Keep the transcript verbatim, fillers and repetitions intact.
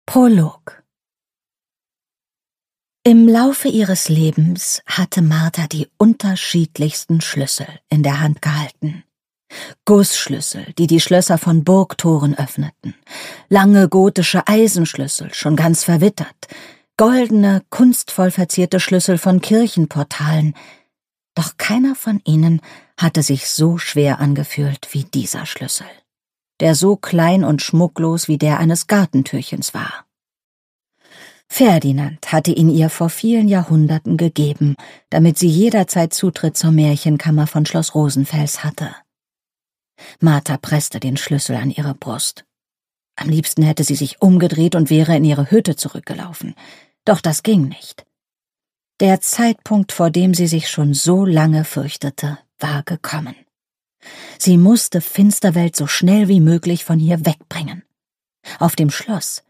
Prolog. Im Laufe ihres Lebens hatte Martha die unterschiedlichsten Schlüssel in der Hand gehalten. Gussschlüssel, die die Schlösser von Burgtoren öffneten, lange gotische Eisenschlüssel, schon ganz verwittert, goldene, kunstvoll verzierte Schlüssel von Kirchenportalen. Doch keiner von ihnen hatte sich so schwer angefühlt wie dieser Schlüssel, der so klein und schmucklos wie der eines Gartentürchens war. Ferdinand hatte ihn ihr vor vielen Jahrhunderten gegeben, damit sie jederzeit Zutritt zur Märchenkammer von Schloss Rosenfels hatte. Martha presste den Schlüssel an ihre Brust. Am liebsten hätte sie sich umgedreht und wäre in ihre Hütte zurückgelaufen. Doch das ging nicht. Der Zeitpunkt, vor dem sie sich schon so lange fürchtete, war gekommen. Sie musste Finsterwelt so schnell wie möglich von hier wegbringen. Auf dem Schloss